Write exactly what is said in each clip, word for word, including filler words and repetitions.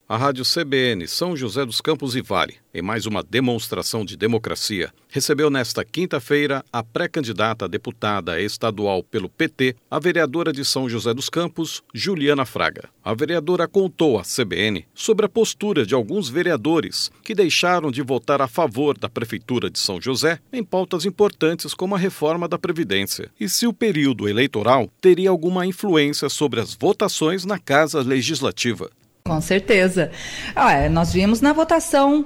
A Rádio C B N São José dos Campos e Vale, em mais uma demonstração de democracia, recebeu nesta quinta-feira a pré-candidata a deputada estadual pelo P T, a vereadora de São José dos Campos, Juliana Fraga. A vereadora contou à C B N sobre a postura de alguns vereadores que deixaram de votar a favor da Prefeitura de São José em pautas importantes como a reforma da Previdência e se o período eleitoral teria alguma influência sobre as votações na Casa Legislativa. Com certeza. Ah, nós vimos na votação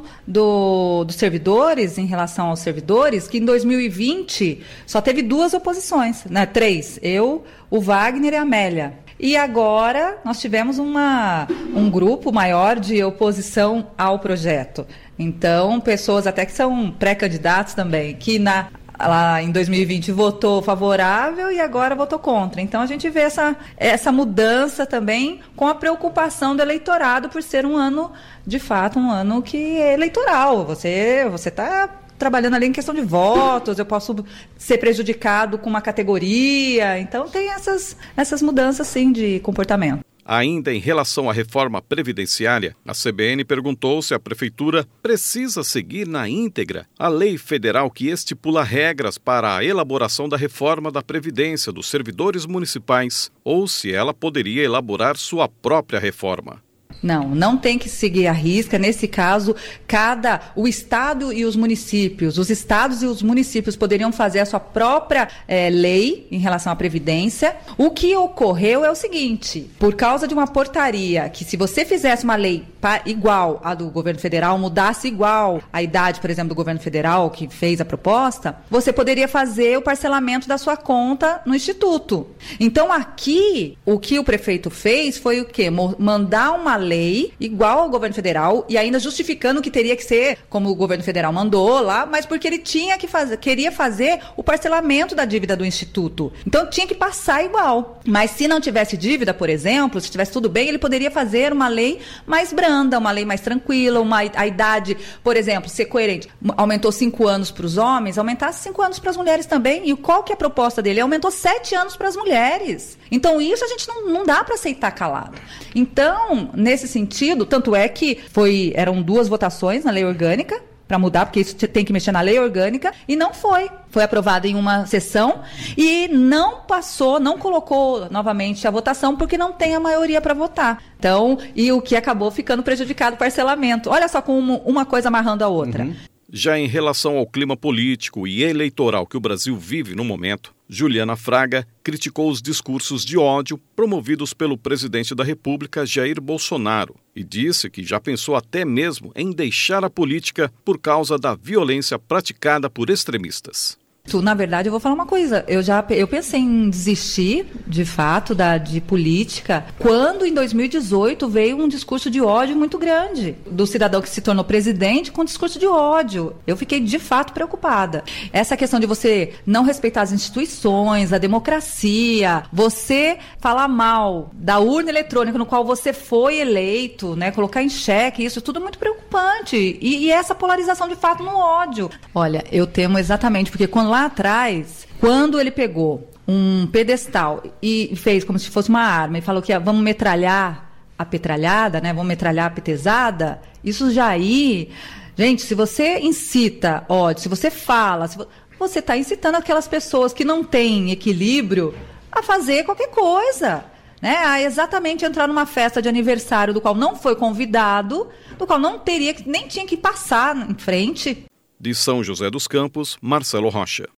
do, dos servidores, em relação aos servidores, que em dois mil e vinte só teve duas oposições, né? Três, eu, o Wagner e a Amélia. E agora nós tivemos uma, um grupo maior de oposição ao projeto. Então, pessoas até que são pré-candidatos também, que na... lá em dois mil e vinte votou favorável e agora votou contra. Então a gente vê essa, essa mudança também com a preocupação do eleitorado por ser um ano, de fato, um ano que é eleitoral. Você você está trabalhando ali em questão de votos, eu posso ser prejudicado com uma categoria. Então tem essas, essas mudanças, sim, de comportamento. Ainda em relação à reforma previdenciária, a C B N perguntou se a Prefeitura precisa seguir na íntegra a lei federal que estipula regras para a elaboração da reforma da Previdência dos servidores municipais ou se ela poderia elaborar sua própria reforma. Não, não tem que seguir a risca. Nesse caso, cada, o Estado e os municípios, os estados e os municípios poderiam fazer a sua própria é, lei em relação à Previdência. O que ocorreu é o seguinte, por causa de uma portaria, que se você fizesse uma lei igual à do governo federal, mudasse igual a idade, por exemplo, do governo federal que fez a proposta, você poderia fazer o parcelamento da sua conta no Instituto. Então, aqui, o que o prefeito fez foi o quê? Mandar uma lei lei igual ao governo federal e ainda justificando que teria que ser como o governo federal mandou lá, mas porque ele tinha que fazer, queria fazer o parcelamento da dívida do Instituto. Então tinha que passar igual. Mas se não tivesse dívida, por exemplo, se tivesse tudo bem, ele poderia fazer uma lei mais branda, uma lei mais tranquila, uma, a idade, por exemplo, ser coerente. Aumentou cinco anos para os homens, aumentasse cinco anos para as mulheres também. E qual que é a proposta dele? Aumentou sete anos para as mulheres. Então isso a gente não, não dá para aceitar calado. Então, nesse sentido, tanto é que foi, eram duas votações na lei orgânica para mudar, porque isso tem que mexer na lei orgânica, e não foi. Foi aprovado em uma sessão e não passou, não colocou novamente a votação, porque não tem a maioria para votar. Então, e o que acabou ficando prejudicado o parcelamento. Olha só como uma coisa amarrando a outra. Uhum. Já em relação ao clima político e eleitoral que o Brasil vive no momento, Juliana Fraga criticou os discursos de ódio promovidos pelo presidente da República, Jair Bolsonaro, e disse que já pensou até mesmo em deixar a política por causa da violência praticada por extremistas. Na verdade, eu vou falar uma coisa, eu já eu pensei em desistir, de fato, da, de política, quando em dois mil e dezoito veio um discurso de ódio muito grande, do cidadão que se tornou presidente com discurso de ódio. Eu fiquei, de fato, preocupada. Essa questão de você não respeitar as instituições, a democracia, você falar mal da urna eletrônica no qual você foi eleito, né, colocar em xeque, isso tudo é muito preocupante. E, e essa polarização, de fato, no ódio. Olha, eu temo exatamente, porque quando lá atrás, quando ele pegou um pedestal e fez como se fosse uma arma e falou que ia, vamos metralhar a petralhada, né? Vamos metralhar a petezada, isso já aí... Gente, se você incita ódio, se você fala, se você está incitando aquelas pessoas que não têm equilíbrio a fazer qualquer coisa, né? A exatamente entrar numa festa de aniversário do qual não foi convidado, do qual não teria, nem tinha que passar em frente. De São José dos Campos, Marcelo Rocha.